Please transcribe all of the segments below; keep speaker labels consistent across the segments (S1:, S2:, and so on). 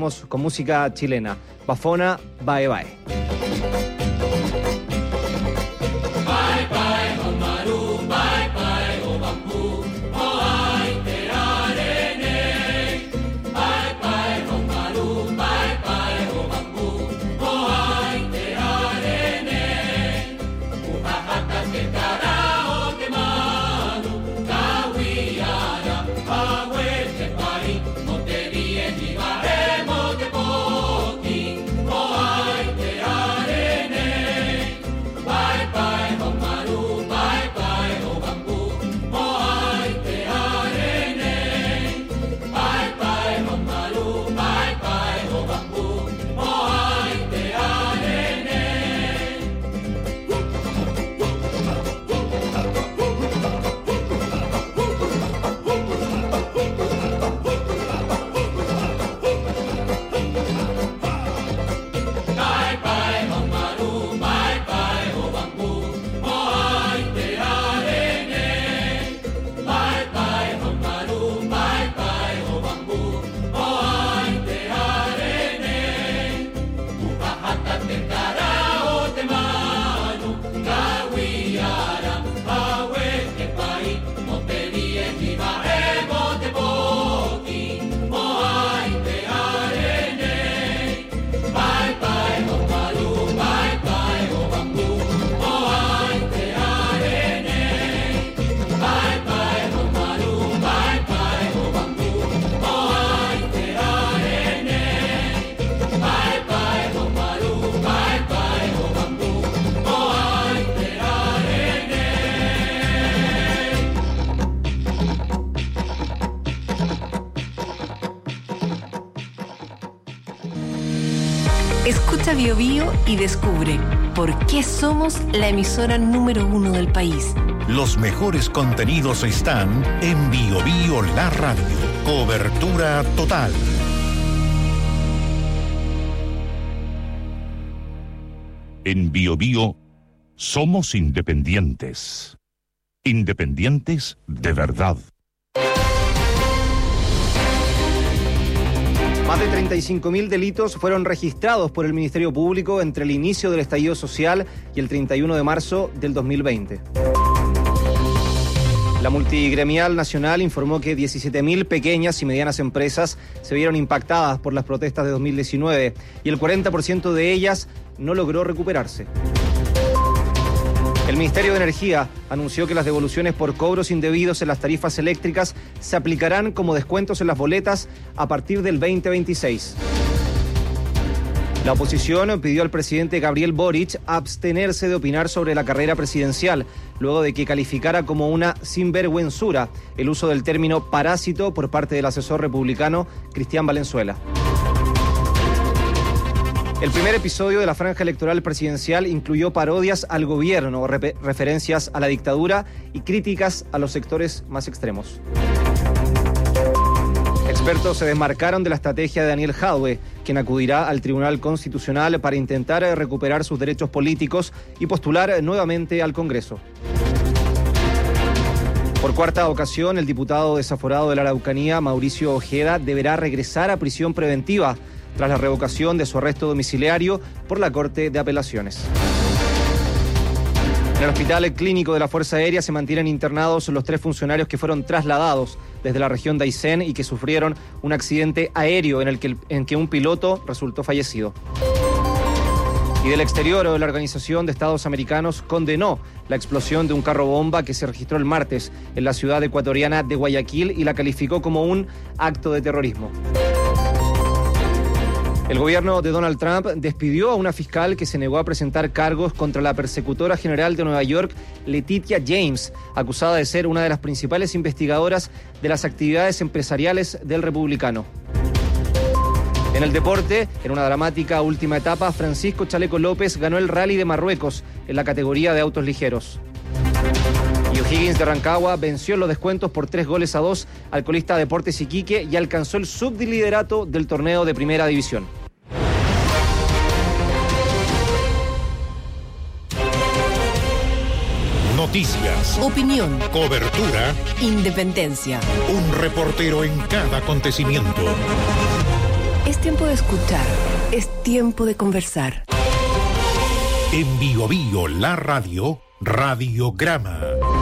S1: con música chilena. Bafona, Bye Bye.
S2: Bye bye, Omaru, bye bye, Obambu, Oaite Arene. Bye bye, Omaru, bye bye, Obambu, Oaite Arene. Upahata te karao te manu, kawiara, awete pai, moterie ni baremo te poti, Oaite Arene. Bye bye, Omaru, bye bye, Obambu, Oaite Arene. Bye bye, Omaru, bye bye, Obambu, Oaite Arene. Bye bye, Omaru, bye bye, Obambu, Oaite Arene. Bye bye, Omaru, bye bye, Obambu, Oaite Arene. Upahata te karao te manu, kawiara, awete pai, moterie ni baremo te poti, Oaite Arene. Bye bye, Omaru, bye bye, Obambu, Oaite Arene. Bye bye, Omaru, bye bye, Obambu, Oaite Arene. Bye bye, Omaru, bye bye, Obambu, Oaite Arene.
S3: Escucha Bio Bio y descubre por qué somos la emisora número 1 del país.
S4: Los mejores contenidos están en Bio Bio La Radio. Cobertura total. En Bio Bio somos independientes. Independientes de verdad.
S1: Más de 35.000 delitos fueron registrados por el Ministerio Público entre el inicio del estallido social y el 31 de marzo del 2020. La Multigremial Nacional informó que 17.000 pequeñas y medianas empresas se vieron impactadas por las protestas de 2019 y el 40% de ellas no logró recuperarse. El Ministerio de Energía anunció que las devoluciones por cobros indebidos en las tarifas eléctricas se aplicarán como descuentos en las boletas a partir del 2026. La oposición pidió al presidente Gabriel Boric abstenerse de opinar sobre la carrera presidencial, luego de que calificara como una sinvergüenzura el uso del término parásito por parte del asesor republicano Cristian Valenzuela. El primer episodio de la franja electoral presidencial incluyó parodias al gobierno, referencias a la dictadura y críticas a los sectores más extremos. Expertos se desmarcaron de la estrategia de Daniel Jadwe, quien acudirá al Tribunal Constitucional para intentar recuperar sus derechos políticos y postular nuevamente al Congreso. Por cuarta ocasión, el diputado desaforado de la Araucanía, Mauricio Ojeda, deberá regresar a prisión preventiva tras la revocación de su arresto domiciliario por la Corte de Apelaciones. En el Hospital Clínico de la Fuerza Aérea se mantienen internados los 3 funcionarios que fueron trasladados desde la región de Aysén y que sufrieron un accidente aéreo en que un piloto resultó fallecido. Y del exterior, la Organización de Estados Americanos condenó la explosión de un carro bomba que se registró el martes en la ciudad ecuatoriana de Guayaquil y la calificó como un acto de terrorismo. El gobierno de Donald Trump despidió a una fiscal que se negó a presentar cargos contra la persecutora general de Nueva York, Letitia James, acusada de ser una de las principales investigadoras de las actividades empresariales del republicano. En el deporte, en una dramática última etapa, Francisco Chaleco López ganó el Rally de Marruecos en la categoría de autos ligeros. Y O'Higgins de Rancagua venció en los descuentos por 3-2 al colista Deportes Iquique y alcanzó el subliderato del torneo de Primera División.
S4: Noticias,
S3: Opinión,
S4: cobertura,
S3: independencia.
S4: un reportero en cada acontecimiento.
S3: Esta tiempo de escuchar, es tiempo de conversar.
S4: En Bio Bio, la radio, Radiograma.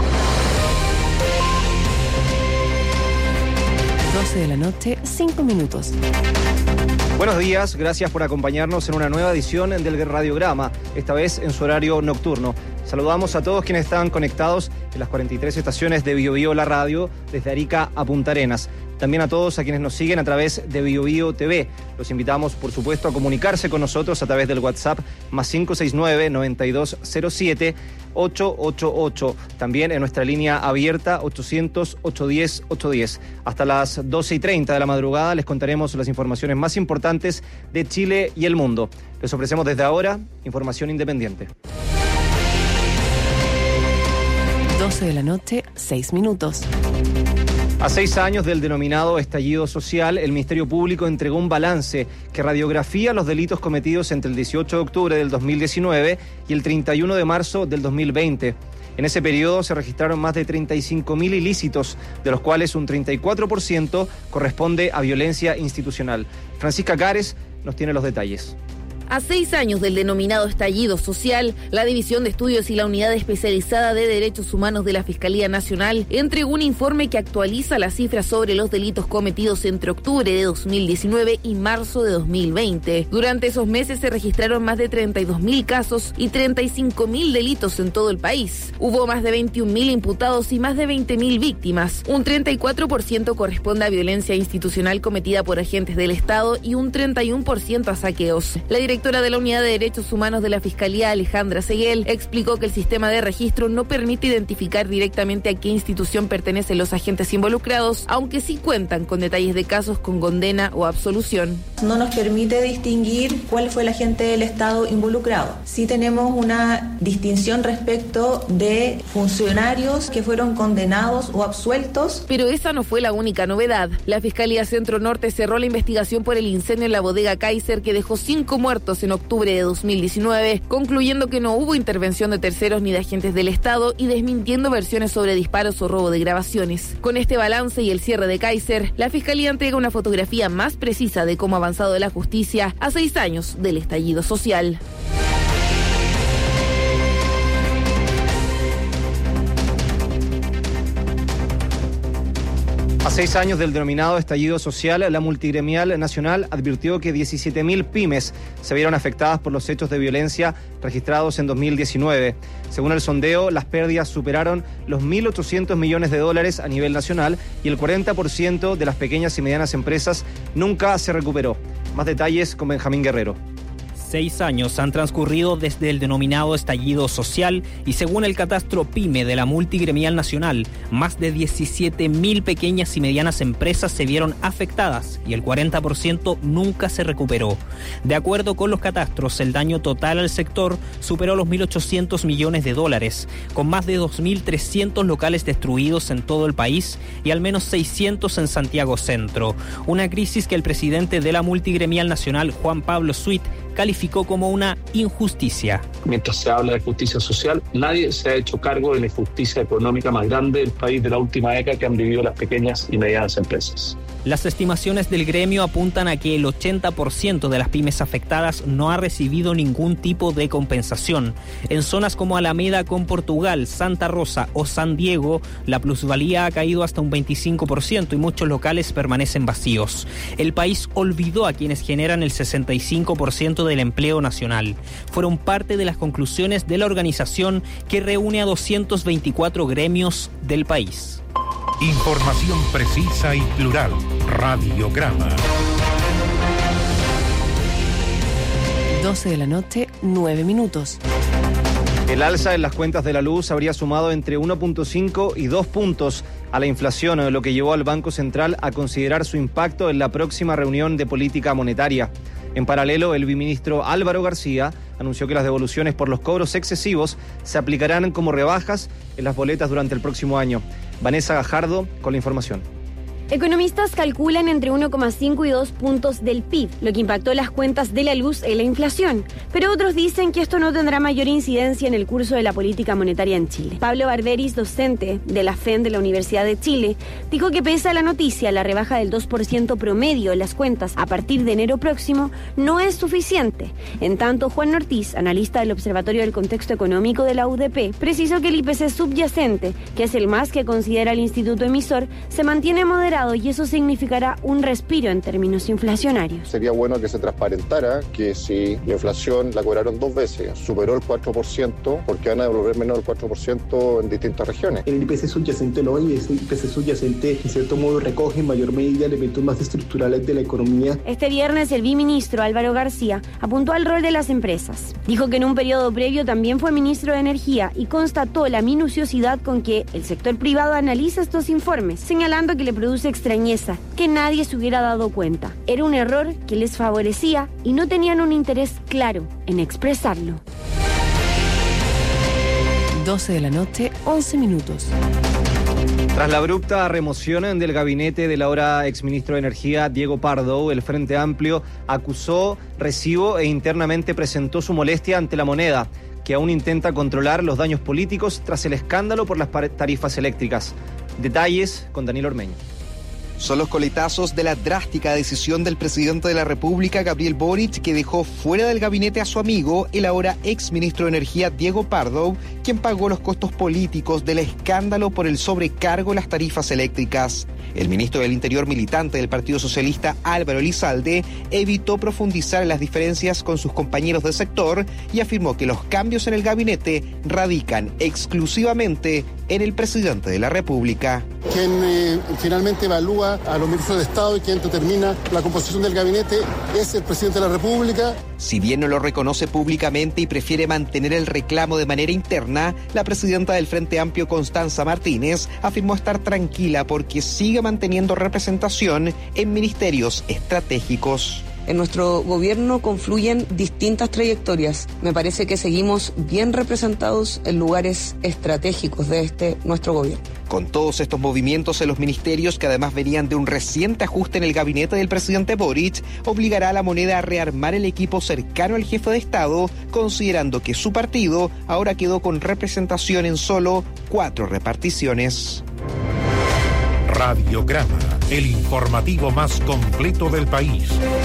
S3: 12 de la noche, 5 minutos.
S1: Buenos días, gracias por acompañarnos en una nueva edición del Radiograma, esta vez en su horario nocturno. Saludamos a todos quienes están conectados en las 43 estaciones de Bio Bio La Radio, desde Arica a Punta Arenas. También a todos a quienes nos siguen a través de Bio Bio TV. Los invitamos, por supuesto, a comunicarse con nosotros a través del WhatsApp más 569-9207-888. También en nuestra línea abierta 800-810-810. Hasta las 12:30 de la madrugada les contaremos las informaciones más importantes de Chile y el mundo. Les ofrecemos desde ahora información independiente.
S3: 12 de la noche, 6 minutos.
S1: A 6 años del denominado estallido social, el Ministerio Público entregó un balance que radiografía los delitos cometidos entre el 18 de octubre del 2019 y el 31 de marzo del 2020. En ese periodo se registraron más de 35.000 ilícitos, de los cuales un 34% corresponde a violencia institucional. Francisca Cares nos tiene los detalles.
S5: A 6 años del denominado estallido social, la División de Estudios y la Unidad Especializada de Derechos Humanos de la Fiscalía Nacional entregó un informe que actualiza las cifras sobre los delitos cometidos entre octubre de 2019 y marzo de 2020. Durante esos meses se registraron más de 32.000 casos y 35.000 delitos en todo el país. Hubo más de 21.000 imputados y más de 20.000 víctimas. Un 34% corresponde a violencia institucional cometida por agentes del Estado y un 31% a saqueos. La directora de la Unidad de Derechos Humanos de la Fiscalía, Alejandra Seguel, explicó que el sistema de registro no permite identificar directamente a qué institución pertenecen los agentes involucrados, aunque sí cuentan con detalles de casos con condena o absolución.
S6: No nos permite distinguir cuál fue el agente del Estado involucrado. Sí tenemos una distinción respecto de funcionarios que fueron condenados o absueltos.
S5: Pero esa no fue la única novedad. La Fiscalía Centro Norte cerró la investigación por el incendio en la bodega Kaiser, que dejó 5 muertos en octubre de 2019, concluyendo que no hubo intervención de terceros ni de agentes del Estado y desmintiendo versiones sobre disparos o robo de grabaciones. Con este balance y el cierre de Kaiser, la Fiscalía entrega una fotografía más precisa de cómo ha avanzado la justicia a 6 años del estallido social.
S1: A 6 años del denominado estallido social, la Multigremial Nacional advirtió que 17.000 pymes se vieron afectadas por los hechos de violencia registrados en 2019. Según el sondeo, las pérdidas superaron los 1.800 millones de dólares a nivel nacional y el 40% de las pequeñas y medianas empresas nunca se recuperó. Más detalles con Benjamín Guerrero.
S7: 6 años han transcurrido desde el denominado estallido social y según el catastro PYME de la Multigremial Nacional, más de 17.000 pequeñas y medianas empresas se vieron afectadas y el 40% nunca se recuperó. De acuerdo con los catastros, el daño total al sector superó los 1.800 millones de dólares, con más de 2.300 locales destruidos en todo el país y al menos 600 en Santiago Centro. Una crisis que el presidente de la Multigremial Nacional, Juan Pablo Suit, calificó como una injusticia.
S8: Mientras se habla de justicia social, nadie se ha hecho cargo de la injusticia económica más grande del país de la última década que han vivido las pequeñas y medianas empresas.
S7: Las estimaciones del gremio apuntan a que el 80% de las pymes afectadas no ha recibido ningún tipo de compensación. En zonas como Alameda con Portugal, Santa Rosa o San Diego, la plusvalía ha caído hasta un 25% y muchos locales permanecen vacíos. El país olvidó a quienes generan el 65% del empleo nacional. Fueron parte de las conclusiones de la organización que reúne a 224 gremios del país.
S4: Información precisa y plural. Radiograma.
S3: 12 de la noche, 9 minutos.
S1: El alza en las cuentas de la luz habría sumado entre 1.5 y 2 puntos a la inflación, lo que llevó al Banco Central a considerar su impacto en la próxima reunión de política monetaria. En paralelo, el viceministro Álvaro García anunció que las devoluciones por los cobros excesivos se aplicarán como rebajas en las boletas durante el próximo año. Vanessa Gajardo con la información.
S9: Economistas calculan entre 1,5 y 2 puntos del PIB, lo que impactó las cuentas de la luz en la inflación. Pero otros dicen que esto no tendrá mayor incidencia en el curso de la política monetaria en Chile. Pablo Barberis, docente de la FEN de la Universidad de Chile, dijo que pese a la noticia, la rebaja del 2% promedio en las cuentas a partir de enero próximo no es suficiente. En tanto, Juan Ortiz, analista del Observatorio del Contexto Económico de la UDP, precisó que el IPC subyacente, que es el más que considera el instituto emisor, se mantiene moderado y eso significará un respiro en términos inflacionarios.
S10: Sería bueno que se transparentara que si la inflación la cobraron 2 veces, superó el 4%, porque van a devolver menos del 4% en distintas regiones.
S11: El IPC subyacente no, y ese IPC subyacente en cierto modo recoge en mayor medida elementos más estructurales de la economía.
S9: Este viernes el viceministro Álvaro García apuntó al rol de las empresas. Dijo que en un periodo previo también fue ministro de Energía y constató la minuciosidad con que el sector privado analiza estos informes, señalando que le produce extrañeza que nadie se hubiera dado cuenta. Era un error que les favorecía y no tenían un interés claro en expresarlo.
S3: 12 de la noche, 11 minutos.
S1: Tras la abrupta remoción del gabinete del ahora exministro de Energía, Diego Pardo, el Frente Amplio acusó recibo e internamente presentó su molestia ante La Moneda, que aún intenta controlar los daños políticos tras el escándalo por las tarifas eléctricas. Detalles con Daniel Ormeño.
S12: Son los coletazos de la drástica decisión del presidente de la República, Gabriel Boric, que dejó fuera del gabinete a su amigo, el ahora exministro de Energía, Diego Pardo, quien pagó los costos políticos del escándalo por el sobrecargo de las tarifas eléctricas. El ministro del Interior militante del Partido Socialista, Álvaro Elizalde, evitó profundizar en las diferencias con sus compañeros de sector y afirmó que los cambios en el gabinete radican exclusivamente en el presidente de la República.
S10: Quien finalmente evalúa a los ministros de Estado y quien determina la composición del gabinete es el presidente de la República.
S12: Si bien no lo reconoce públicamente y prefiere mantener el reclamo de manera interna, la presidenta del Frente Amplio, Constanza Martínez, afirmó estar tranquila porque sigue manteniendo representación en ministerios estratégicos.
S13: En nuestro gobierno confluyen distintas trayectorias. Me parece que seguimos bien representados en lugares estratégicos de nuestro gobierno.
S12: Con todos estos movimientos en los ministerios, que además venían de un reciente ajuste en el gabinete del presidente Boric, obligará a La Moneda a rearmar el equipo cercano al jefe de Estado, considerando que su partido ahora quedó con representación en solo 4 reparticiones.
S4: Radiograma, el informativo más completo del país.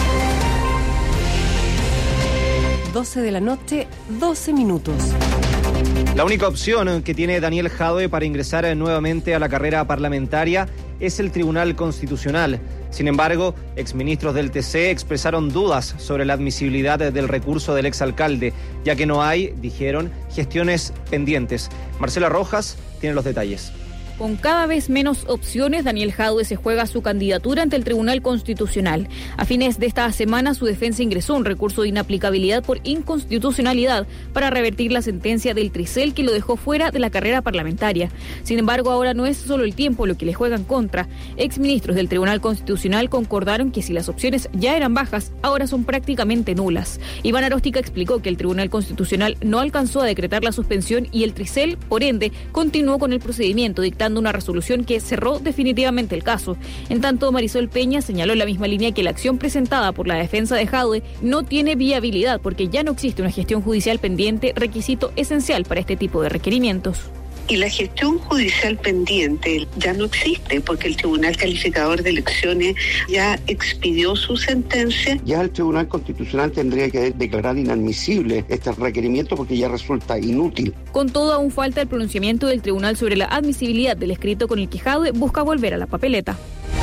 S3: 12 de la noche, 12 minutos.
S1: La única opción que tiene Daniel Jadwe para ingresar nuevamente a la carrera parlamentaria es el Tribunal Constitucional. Sin embargo, exministros del TC expresaron dudas sobre la admisibilidad del recurso del exalcalde, ya que no hay, dijeron, gestiones pendientes. Marcela Rojas tiene los detalles.
S14: Con cada vez menos opciones, Daniel Jadwe se juega su candidatura ante el Tribunal Constitucional. A fines de esta semana, su defensa ingresó un recurso de inaplicabilidad por inconstitucionalidad para revertir la sentencia del Tricel que lo dejó fuera de la carrera parlamentaria. Sin embargo, ahora no es solo el tiempo lo que le juega en contra. Exministros del Tribunal Constitucional concordaron que si las opciones ya eran bajas, ahora son prácticamente nulas. Iván Aróstica explicó que el Tribunal Constitucional no alcanzó a decretar la suspensión y el Tricel, por ende, continuó con el procedimiento, dictando una resolución que cerró definitivamente el caso. En tanto, Marisol Peña señaló en la misma línea que la acción presentada por la defensa de Jadwe no tiene viabilidad porque ya no existe una gestión judicial pendiente, requisito esencial para este tipo de requerimientos.
S15: Y la gestión judicial pendiente ya no existe porque el Tribunal Calificador de Elecciones ya expidió su sentencia.
S16: Ya el Tribunal Constitucional tendría que declarar inadmisible este requerimiento porque ya resulta inútil.
S14: Con todo, aún falta el pronunciamiento del tribunal sobre la admisibilidad del escrito con el que Jadwe busca volver a la papeleta.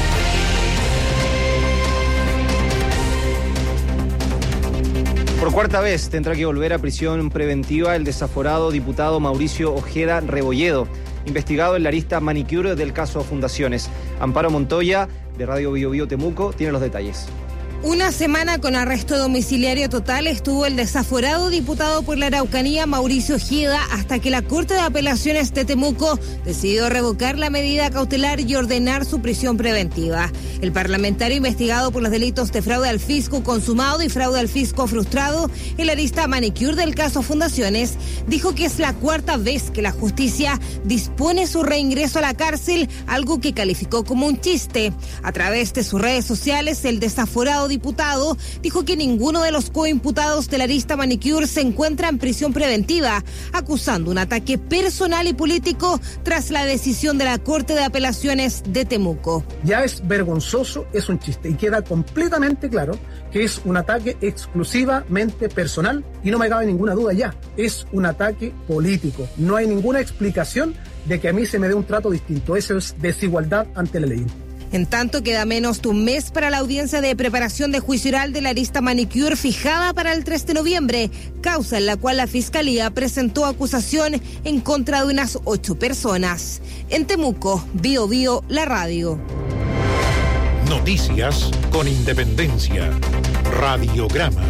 S1: Por cuarta vez tendrá que volver a prisión preventiva el desaforado diputado Mauricio Ojeda Rebolledo, investigado en la arista manicure del caso Fundaciones. Amparo Montoya, de Radio Bio Bio Temuco, tiene los detalles.
S17: Una semana con arresto domiciliario total estuvo el desaforado diputado por la Araucanía Mauricio Ojeda hasta que la Corte de Apelaciones de Temuco decidió revocar la medida cautelar y ordenar su prisión preventiva. El parlamentario investigado por los delitos de fraude al fisco consumado y fraude al fisco frustrado, el arista manicure del caso Fundaciones, dijo que es la cuarta vez que la justicia dispone su reingreso a la cárcel, algo que calificó como un chiste. A través de sus redes sociales, el desaforado diputado dijo que ninguno de los coimputados de la arista manicure se encuentra en prisión preventiva, acusando un ataque personal y político tras la decisión de la Corte de Apelaciones de Temuco.
S18: Ya es vergonzoso, es un chiste y queda completamente claro que es un ataque exclusivamente personal y no me cabe ninguna duda ya, es un ataque político. No hay ninguna explicación de que a mí se me dé un trato distinto, eso es desigualdad ante la ley.
S17: En tanto, queda menos de un mes para la audiencia de preparación de juicio oral de la arista manicure fijada para el 3 de noviembre, causa en la cual la Fiscalía presentó acusación en contra de unas 8 personas. En Temuco, Bío Bío, la radio.
S4: Noticias con independencia. Radiograma.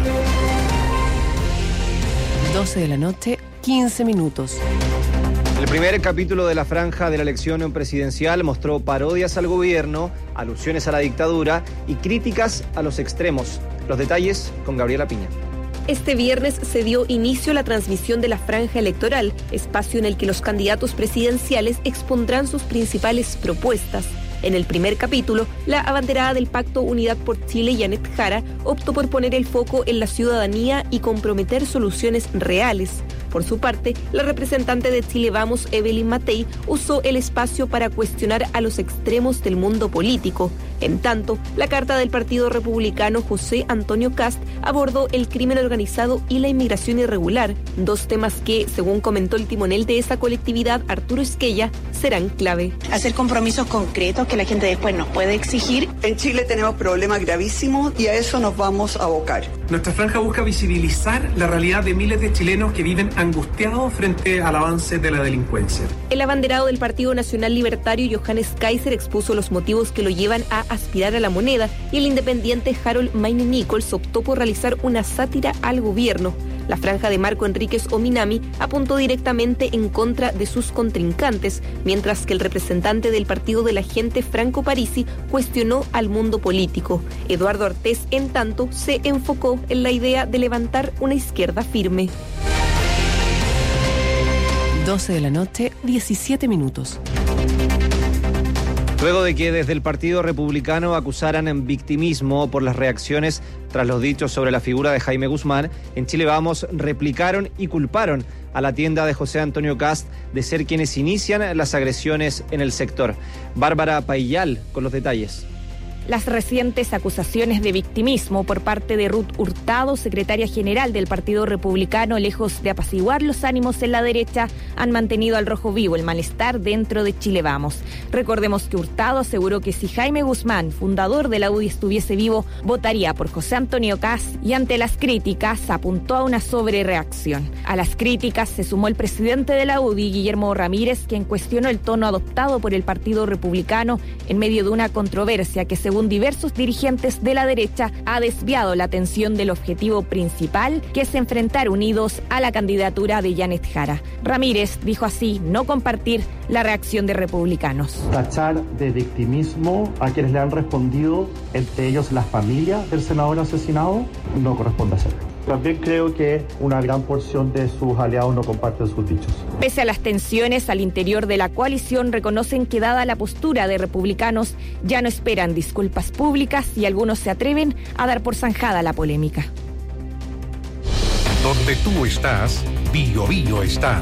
S3: 12 de la noche, 15 minutos.
S1: El primer capítulo de la franja de la elección presidencial mostró parodias al gobierno, alusiones a la dictadura y críticas a los extremos. Los detalles con Gabriela Piña.
S19: Este viernes se dio inicio a la transmisión de la franja electoral, espacio en el que los candidatos presidenciales expondrán sus principales propuestas. En el primer capítulo, la abanderada del Pacto Unidad por Chile, Janet Jara, optó por poner el foco en la ciudadanía y comprometer soluciones reales. Por su parte, la representante de Chile Vamos, Evelyn Matei, usó el espacio para cuestionar a los extremos del mundo político. En tanto, la carta del Partido Republicano, José Antonio Kast, abordó el crimen organizado y la inmigración irregular, dos temas que, según comentó el timonel de esa colectividad, Arturo Esquella, serán clave.
S20: Hacer compromisos concretos que la gente después nos puede exigir.
S21: En Chile tenemos problemas gravísimos y a eso nos vamos a abocar.
S22: Nuestra franja busca visibilizar la realidad de miles de chilenos que viven angustiados frente al avance de la delincuencia.
S19: El abanderado del Partido Nacional Libertario, Johannes Kaiser, expuso los motivos que lo llevan a aspirar a la moneda, y el independiente Harold Mayne Nichols optó por realizar una sátira al gobierno. La franja de Marco Enríquez Ominami apuntó directamente en contra de sus contrincantes, mientras que el representante del Partido de la Gente, Franco Parisi, cuestionó al mundo político. Eduardo Artés, en tanto, se enfocó en la idea de levantar una izquierda firme.
S3: 12 de la noche, 17 minutos.
S1: Luego de que desde el Partido Republicano acusaran en victimismo por las reacciones tras los dichos sobre la figura de Jaime Guzmán, en Chile Vamos replicaron y culparon a la tienda de José Antonio Kast de ser quienes inician las agresiones en el sector. Bárbara Paillal con los detalles.
S14: Las recientes acusaciones de victimismo por parte de Ruth Hurtado, secretaria general del Partido Republicano, lejos de apaciguar los ánimos en la derecha, han mantenido al rojo vivo el malestar dentro de Chile Vamos. Recordemos que Hurtado aseguró que si Jaime Guzmán, fundador de la UDI, estuviese vivo, votaría por José Antonio Kast, y ante las críticas apuntó a una sobrereacción. A las críticas se sumó el presidente de la UDI, Guillermo Ramírez, quien cuestionó el tono adoptado por el Partido Republicano en medio de una controversia que, según diversos dirigentes de la derecha, ha desviado la atención del objetivo principal, que es enfrentar unidos a la candidatura de Janet Jara. Ramírez dijo así no compartir la reacción de republicanos.
S23: Tachar de victimismo a quienes le han respondido, entre ellos la familia del senador asesinado, no corresponde hacerlo. También creo que una gran porción de sus aliados no comparten sus dichos.
S14: Pese a las tensiones al interior de la coalición, reconocen que dada la postura de republicanos, ya no esperan disculpas públicas y algunos se atreven a dar por zanjada la polémica.
S4: Donde tú estás, Bío Bío está.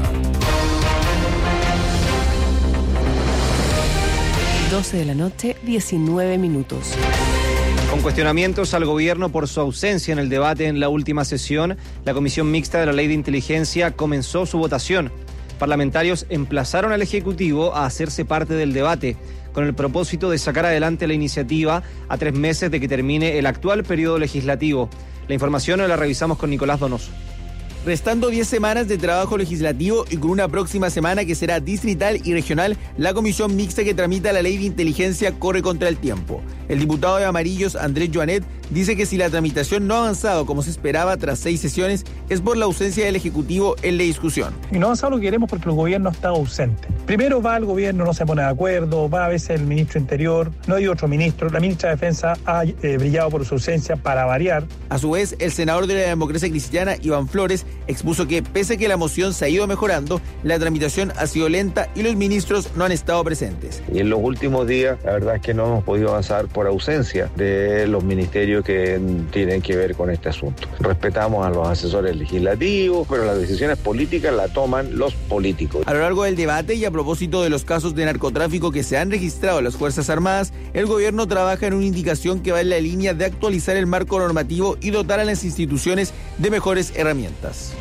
S3: 12 de la noche, 19 minutos.
S1: Con cuestionamientos al gobierno por su ausencia en el debate en la última sesión, la Comisión Mixta de la Ley de Inteligencia comenzó su votación. Parlamentarios emplazaron al Ejecutivo a hacerse parte del debate, con el propósito de sacar adelante la iniciativa a 3 meses de que termine el actual periodo legislativo. La información la revisamos con Nicolás Donoso.
S2: Restando 10 semanas de trabajo legislativo y con una próxima semana que será distrital y regional, la comisión mixta que tramita la ley de inteligencia corre contra el tiempo. El diputado de Amarillos, Andrés Joanet, dice que si la tramitación no ha avanzado como se esperaba tras 6 sesiones, es por la ausencia del Ejecutivo en la discusión.
S5: Y no ha avanzado lo que queremos porque el gobierno está ausente. Primero va el gobierno, no se pone de acuerdo, va a veces el ministro Interior, no hay otro ministro, la ministra de Defensa ha brillado por su ausencia para variar.
S2: A su vez, el senador de la Democracia Cristiana, Iván Flores, expuso que pese a que la moción se ha ido mejorando, la tramitación ha sido lenta y los ministros no han estado presentes.
S6: Y en los últimos días, la verdad es que no hemos podido avanzar por ausencia de los ministerios que tienen que ver con este asunto. Respetamos a los asesores legislativos, pero las decisiones políticas las toman los políticos.
S2: A lo largo del debate y a propósito de los casos de narcotráfico que se han registrado en las Fuerzas Armadas, el gobierno trabaja en una indicación que va en la línea de actualizar el marco normativo y dotar a las instituciones de mejores herramientas.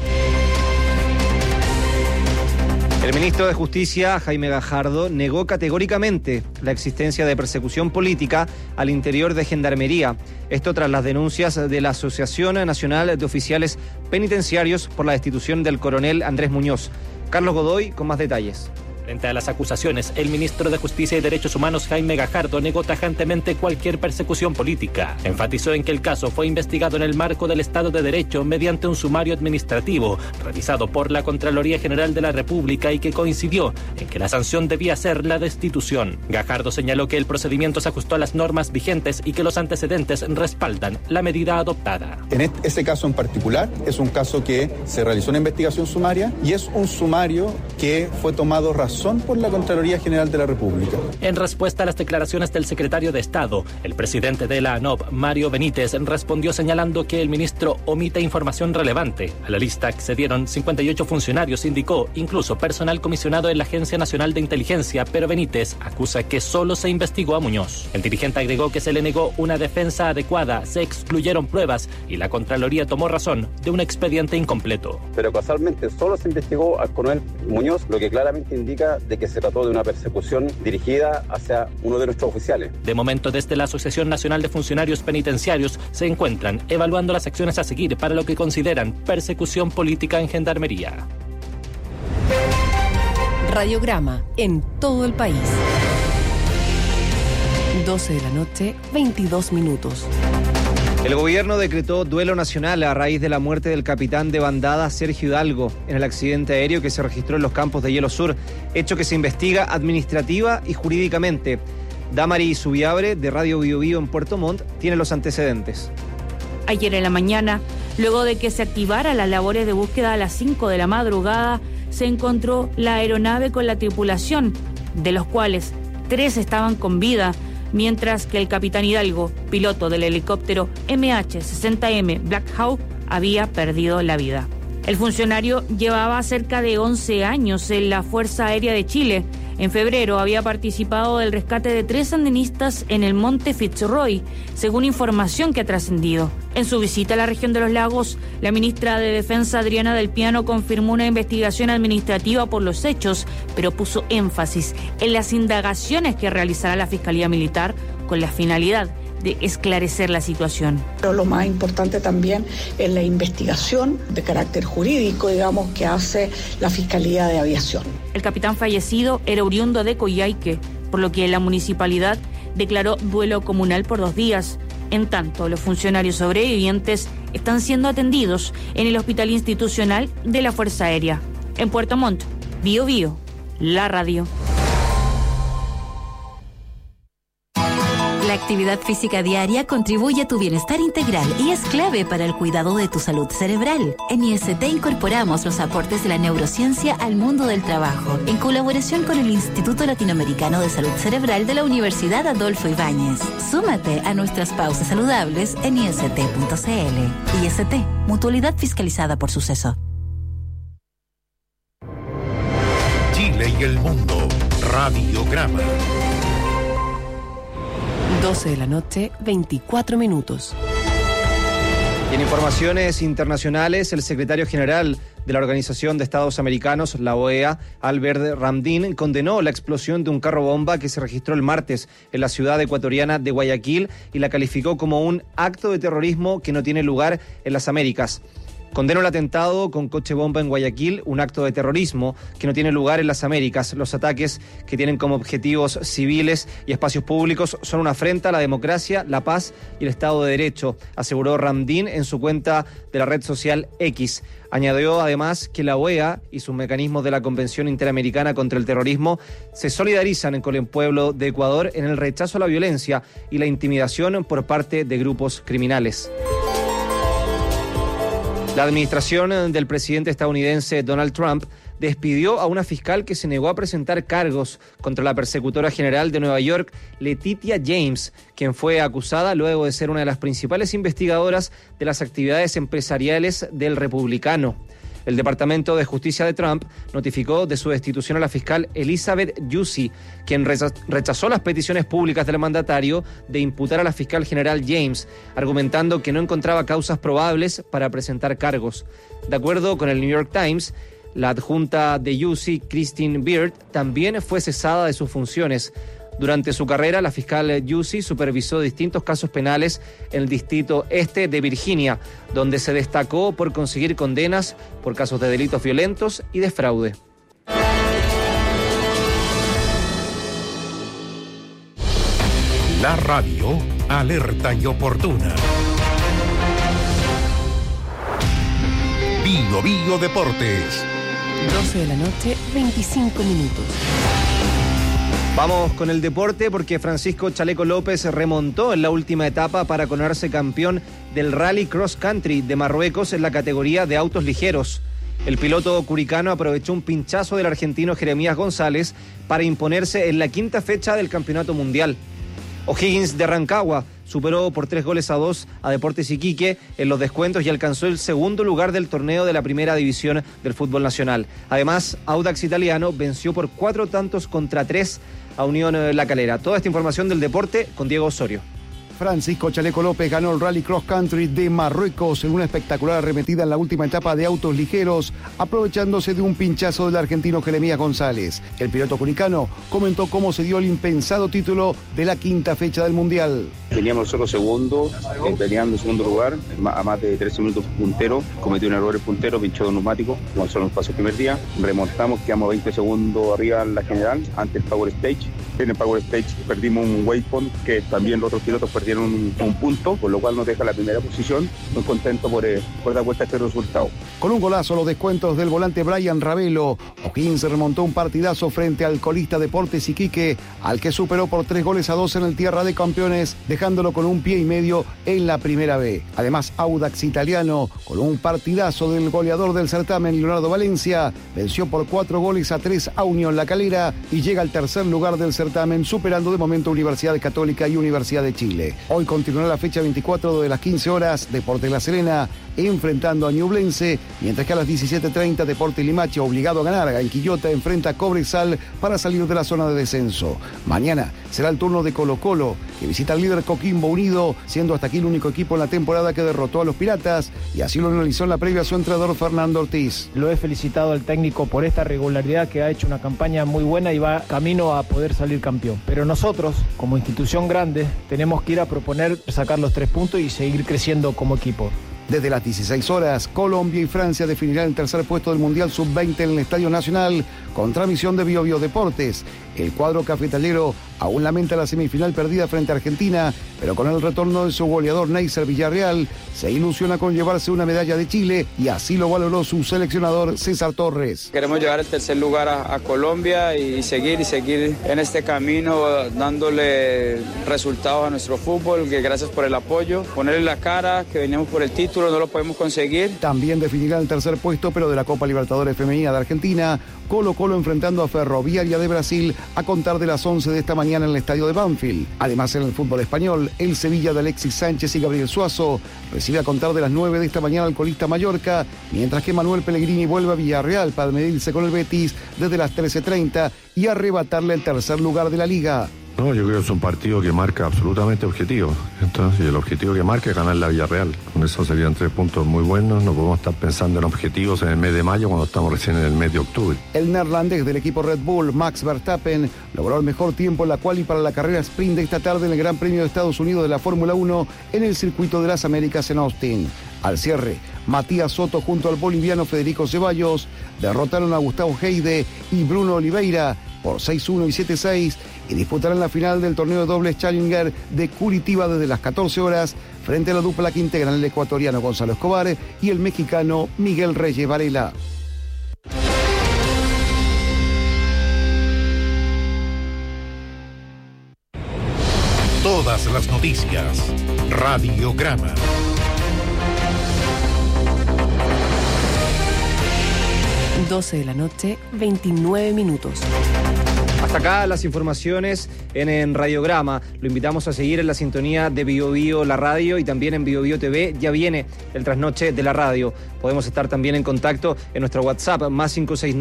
S1: El ministro de Justicia, Jaime Gajardo, negó categóricamente la existencia de persecución política al interior de Gendarmería. Esto tras las denuncias de la Asociación Nacional de Oficiales Penitenciarios por la destitución del coronel Andrés Muñoz. Carlos Godoy con más detalles.
S24: Frente a las acusaciones, el ministro de Justicia y Derechos Humanos, Jaime Gajardo, negó tajantemente cualquier persecución política. Enfatizó en que el caso fue investigado en el marco del Estado de Derecho mediante un sumario administrativo revisado por la Contraloría General de la República y que coincidió en que la sanción debía ser la destitución. Gajardo señaló que el procedimiento se ajustó a las normas vigentes y que los antecedentes respaldan la medida adoptada.
S25: En ese caso en particular, es un caso que se realizó una investigación sumaria y es un sumario que fue tomado razón por la Contraloría General de la República.
S24: En respuesta a las declaraciones del secretario de Estado, el presidente de la ANOP, Mario Benítez, respondió señalando que el ministro omite información relevante. A la lista accedieron 58 funcionarios, indicó, incluso personal comisionado en la Agencia Nacional de Inteligencia, pero Benítez acusa que solo se investigó a Muñoz. El dirigente agregó que se le negó una defensa adecuada, se excluyeron pruebas y la Contraloría tomó razón de un expediente incompleto.
S26: Pero casualmente solo se investigó al coronel Muñoz, lo que claramente indica de que se trató de una persecución dirigida hacia uno de nuestros oficiales.
S24: De momento, desde la Asociación Nacional de Funcionarios Penitenciarios se encuentran evaluando las acciones a seguir para lo que consideran persecución política en Gendarmería.
S3: Radiograma en todo el país. 12 de la noche, 22 minutos.
S1: El gobierno decretó duelo nacional a raíz de la muerte del capitán de bandada Sergio Hidalgo en el accidente aéreo que se registró en los campos de Hielo Sur, hecho que se investiga administrativa y jurídicamente. Damari Subiabre, de Radio Bio Bio en Puerto Montt, tiene los antecedentes.
S14: Ayer en la mañana, luego de que se activaran las labores de búsqueda a las 5 de la madrugada, se encontró la aeronave con la tripulación, de los cuales 3 estaban con vida, mientras que el capitán Hidalgo, piloto del helicóptero MH-60M Black Hawk, había perdido la vida. El funcionario llevaba cerca de 11 años en la Fuerza Aérea de Chile. En febrero había participado del rescate de 3 sandinistas en el monte Fitzroy, según información que ha trascendido. En su visita a la región de los lagos, la ministra de Defensa, Adriana del Piano, confirmó una investigación administrativa por los hechos, pero puso énfasis en las indagaciones que realizará la Fiscalía Militar con la finalidad de esclarecer la situación.
S20: Pero lo más importante también es la investigación de carácter jurídico, digamos, que hace la Fiscalía de Aviación.
S14: El capitán fallecido era oriundo de Coyhaique, por lo que la municipalidad declaró duelo comunal por 2 días. En tanto, los funcionarios sobrevivientes están siendo atendidos en el Hospital Institucional de la Fuerza Aérea. En Puerto Montt, Bio Bio, la radio.
S3: La actividad física diaria contribuye a tu bienestar integral y es clave para el cuidado de tu salud cerebral. En IST incorporamos los aportes de la neurociencia al mundo del trabajo, en colaboración con el Instituto Latinoamericano de Salud Cerebral de la Universidad Adolfo Ibáñez. Súmate a nuestras pausas saludables en ist.cl. IST, mutualidad fiscalizada por Suceso.
S4: Chile y el mundo. Radiograma.
S3: 12 de la noche, 24 minutos.
S1: Y en informaciones internacionales, el secretario general de la Organización de Estados Americanos, la OEA, Albert Ramdin, condenó la explosión de un carro bomba que se registró el martes en la ciudad ecuatoriana de Guayaquil y la calificó como un acto de terrorismo que no tiene lugar en las Américas. Condeno el atentado con coche bomba en Guayaquil, un acto de terrorismo que no tiene lugar en las Américas. Los ataques que tienen como objetivos civiles y espacios públicos son una afrenta a la democracia, la paz y el Estado de Derecho, aseguró Ramdin en su cuenta de la red social X. Añadió además que la OEA y sus mecanismos de la Convención Interamericana contra el Terrorismo se solidarizan con el pueblo de Ecuador en el rechazo a la violencia y la intimidación por parte de grupos criminales. La administración del presidente estadounidense Donald Trump despidió a una fiscal que se negó a presentar cargos contra la persecutora general de Nueva York, Letitia James, quien fue acusada luego de ser una de las principales investigadoras de las actividades empresariales del republicano. El Departamento de Justicia de Trump notificó de su destitución a la fiscal Elizabeth Yusi, quien rechazó las peticiones públicas del mandatario de imputar a la fiscal general James, argumentando que no encontraba causas probables para presentar cargos. De acuerdo con el New York Times, la adjunta de Yusi, Christine Beard, también fue cesada de sus funciones. Durante su carrera, la fiscal Yusi supervisó distintos casos penales en el distrito este de Virginia, donde se destacó por conseguir condenas por casos de delitos violentos y de fraude.
S4: La radio alerta y oportuna. Bio Bio Deportes.
S7: 12 de la noche, 25 minutos.
S1: Vamos con el deporte porque Francisco Chaleco López remontó en la última etapa para coronarse campeón del Rally Cross Country de Marruecos en la categoría de autos ligeros. El piloto curicano aprovechó un pinchazo del argentino Jeremías González para imponerse en la quinta fecha del Campeonato Mundial. O'Higgins de Rancagua superó por 3-2 a Deportes Iquique en los descuentos y alcanzó el segundo lugar del torneo de la primera división del fútbol nacional. Además, Audax Italiano venció por 4-3 a Unión La Calera. Toda esta información del deporte con Diego Osorio.
S8: Francisco Chaleco López ganó el Rally Cross Country de Marruecos en una espectacular arremetida en la última etapa de autos ligeros, aprovechándose de un pinchazo del argentino Jeremías González. El piloto curicano comentó cómo se dio el impensado título de la quinta fecha del Mundial.
S9: Teníamos solo segundo, peleando en segundo lugar, a más de 13 minutos puntero, cometió un error el puntero, pinchó de neumático, como solo nos pasó el primer día, remontamos, quedamos 20 segundos arriba en la general, ante el Power Stage. En el Power Stage perdimos un waypoint que también los otros pilotos perdieron un punto, por lo cual nos deja la primera posición. Muy contento por dar vuelta a este resultado.
S8: Con un golazo a los descuentos del volante Brian Ravelo, O'Higgins remontó un partidazo frente al colista Deportes Iquique, al que superó por 3-2 en el Tierra de Campeones, dejándolo con un pie y medio en la primera B. Además, Audax Italiano, con un partidazo del goleador del certamen, Leonardo Valencia, venció por 4-3 a Unión La Calera y llega al tercer lugar del certamen, superando de momento Universidad Católica y Universidad de Chile. Hoy continuará la fecha 24 de las 15 horas, Deportes La Serena enfrentando a Ñublense, mientras que a las 17:30 Deportes Limache, obligado a ganar en Quillota, enfrenta a Cobresal para salir de la zona de descenso. Mañana será el turno de Colo-Colo, que visita al líder Coquimbo Unido, siendo hasta aquí el único equipo en la temporada que derrotó a los Piratas, y así lo analizó en la previa su entrenador Fernando Ortiz.
S10: Lo he felicitado al técnico por esta regularidad, que ha hecho una campaña muy buena y va camino a poder salir campeón. Pero nosotros, como institución grande, tenemos que ir a proponer sacar los 3 puntos y seguir creciendo como equipo.
S8: Desde las 16 horas, Colombia y Francia definirán el tercer puesto del Mundial Sub-20 en el Estadio Nacional, con transmisión de Bio Bio Deportes. El cuadro cafetalero aún lamenta la semifinal perdida frente a Argentina, pero con el retorno de su goleador Neisser Villarreal, se ilusiona con llevarse una medalla de Chile, y así lo valoró su seleccionador César Torres.
S11: Queremos llevar el tercer lugar a Colombia y seguir en este camino, dándole resultados a nuestro fútbol, que gracias por el apoyo, ponerle la cara, que veníamos por el título, no lo podemos conseguir.
S8: También definirá el tercer puesto, pero de la Copa Libertadores Femenina de Argentina, Colo-Colo enfrentando a Ferroviaria de Brasil a contar de las 11 de esta mañana en el estadio de Banfield. Además, en el fútbol español, el Sevilla de Alexis Sánchez y Gabriel Suazo recibe a contar de las 9 de esta mañana al colista Mallorca, mientras que Manuel Pellegrini vuelve a Villarreal para medirse con el Betis desde las 13:30 y arrebatarle el tercer lugar de la liga.
S13: No, yo creo que es un partido que marca absolutamente objetivo. Entonces, el objetivo que marca es ganar la Villarreal. Con eso serían 3 puntos muy buenos. No podemos estar pensando en objetivos en el mes de mayo cuando estamos recién en el mes de octubre.
S8: El neerlandés del equipo Red Bull, Max Verstappen, logró el mejor tiempo en la quali para la carrera sprint de esta tarde en el Gran Premio de Estados Unidos de la Fórmula 1 en el Circuito de las Américas en Austin. Al cierre, Matías Soto junto al boliviano Federico Ceballos derrotaron a Gustavo Heide y Bruno Oliveira por 6-1 y 7-6 y disputarán la final del torneo de dobles Challenger de Curitiba desde las 14 horas frente a la dupla que integran el ecuatoriano Gonzalo Escobar y el mexicano Miguel Reyes Varela.
S4: Todas las noticias. Radiograma.
S7: Doce de la noche, 29 minutos.
S1: Hasta acá las informaciones en Radiograma. Lo invitamos a seguir en la sintonía de Bio Bio, la radio, y también en Bio Bio TV. Ya viene el trasnoche de la radio. Podemos estar también en contacto en nuestro WhatsApp, más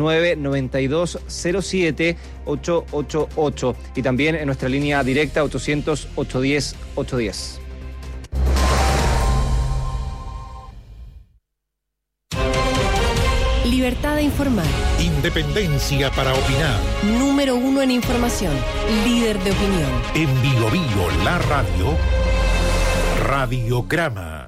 S1: 569-9207-888. Y también en nuestra línea directa, 800-810-810.
S7: Libertad de informar.
S4: Independencia para opinar.
S7: Número 1 en información. Líder de opinión.
S4: En Bio Bio, la radio. Radiograma.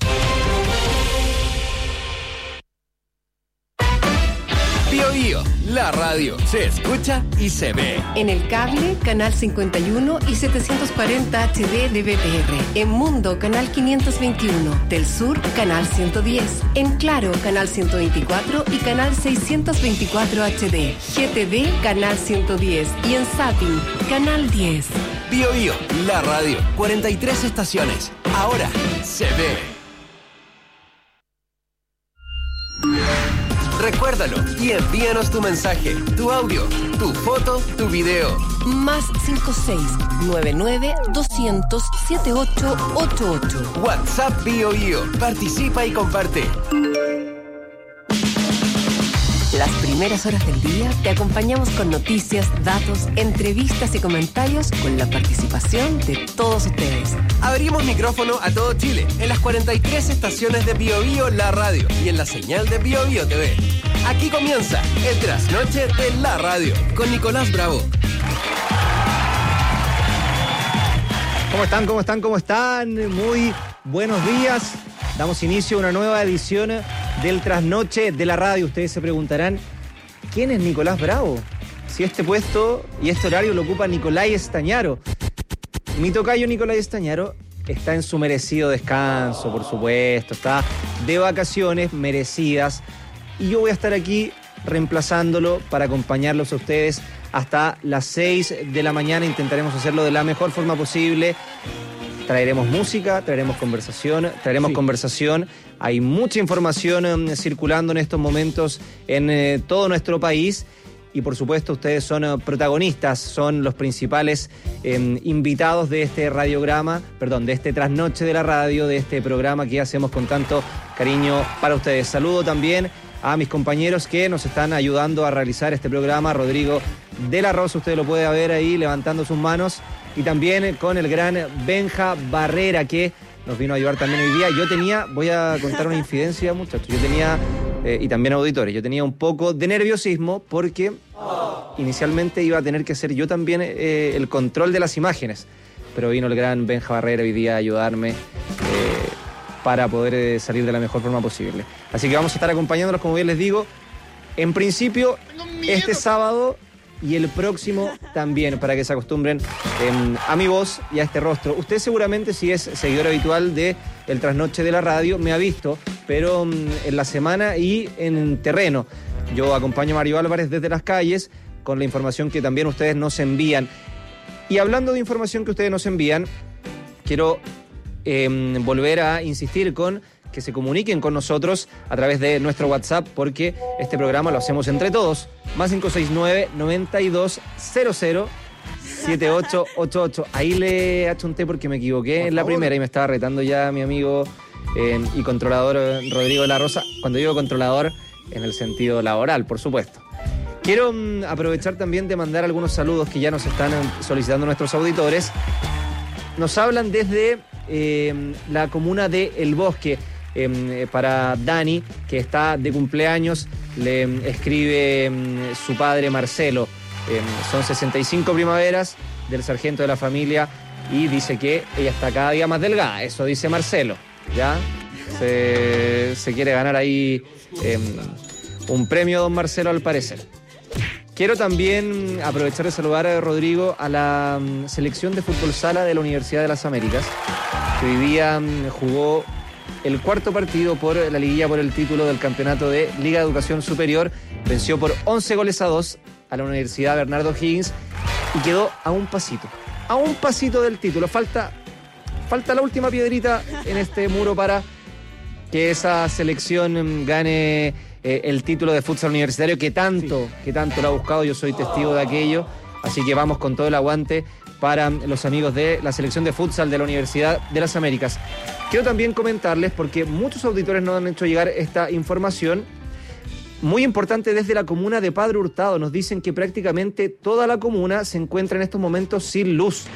S12: Bio Bio, la radio. Se escucha y se ve.
S7: En el cable, canal 51 y 740 HD de BTR. En Mundo, canal 521. Del Sur, canal 110. En Claro, canal 124 y canal 624 HD. GTV, canal 110. Y en Zapping, canal 10.
S12: Bio Bio, la radio. 43 estaciones. Ahora se ve. Recuérdalo y envíanos tu mensaje, tu audio, tu foto, tu video.
S7: Más 56-99-200-7888.
S12: WhatsApp Bio Bio. Participa y comparte.
S7: Las primeras horas del día te acompañamos con noticias, datos, entrevistas y comentarios con la participación de todos ustedes.
S12: Abrimos micrófono a todo Chile en las 43 estaciones de Bio Bio, la radio, y en la señal de Bio Bio TV. Aquí comienza el trasnoche de la radio con Nicolás Bravo.
S1: ¿Cómo están? ¿Cómo están? ¿Cómo están? Muy buenos días. Damos inicio a una nueva edición del trasnoche de la radio. Ustedes se preguntarán, ¿quién es Nicolás Bravo? Si este puesto y este horario lo ocupa Nicolás Estañaro. Mi tocayo Nicolás Estañaro está en su merecido descanso, por supuesto. Está de vacaciones merecidas. Y yo voy a estar aquí reemplazándolo para acompañarlos a ustedes hasta las 6 de la mañana. Intentaremos hacerlo de la mejor forma posible. Traeremos música, traeremos conversación. Hay mucha información circulando en estos momentos en todo nuestro país. Y por supuesto ustedes son protagonistas, son los principales invitados de este de este trasnoche de la radio, de este programa que hacemos con tanto cariño para ustedes. Saludo también a mis compañeros que nos están ayudando a realizar este programa. Rodrigo de la Rosa, usted lo puede ver ahí levantando sus manos. Y también con el gran Benja Barrera, que nos vino a ayudar también hoy día. Voy a contar una infidencia, muchachos. Y también auditores, yo tenía un poco de nerviosismo porque inicialmente iba a tener que hacer yo también el control de las imágenes. Pero vino el gran Benja Barrera hoy día a ayudarme para poder salir de la mejor forma posible. Así que vamos a estar acompañándolos, como bien les digo, en principio este sábado y el próximo también, para que se acostumbren a mi voz y a este rostro. Usted seguramente, si es seguidor habitual de El Trasnoche de la Radio, me ha visto, pero en la semana y en terreno. Yo acompaño a Mario Álvarez desde las calles con la información que también ustedes nos envían. Y hablando de información que ustedes nos envían, quiero volver a insistir con que se comuniquen con nosotros a través de nuestro WhatsApp, porque este programa lo hacemos entre todos. Más 569-9200-7888. Ahí le achunté porque me equivoqué en la primera y me estaba retando ya mi amigo y controlador Rodrigo de la Rosa. Cuando digo controlador, en el sentido laboral, por supuesto. Quiero aprovechar también de mandar algunos saludos que ya nos están solicitando nuestros auditores. Nos hablan desde la comuna de El Bosque. Para Dani, que está de cumpleaños, le escribe su padre Marcelo. Son 65 primaveras del sargento de la familia y dice que ella está cada día más delgada. Eso dice Marcelo, ¿ya? Se quiere ganar ahí un premio, don Marcelo, al parecer. Quiero también aprovechar de saludar a Rodrigo a la selección de fútbol sala de la Universidad de las Américas, que hoy día jugó el cuarto partido por la liguilla por el título del campeonato de Liga de Educación Superior. Venció por 11-2 a la Universidad Bernardo Higgins y quedó a un pasito del título. Falta la última piedrita en este muro para que esa selección gane el título de futsal universitario que tanto lo ha buscado. Yo soy testigo de aquello, así que vamos con todo el aguante para los amigos de la selección de futsal de la Universidad de las Américas. Quiero también comentarles, porque muchos auditores nos han hecho llegar esta información muy importante desde la comuna de Padre Hurtado. Nos dicen que prácticamente toda la comuna se encuentra en estos momentos sin luz.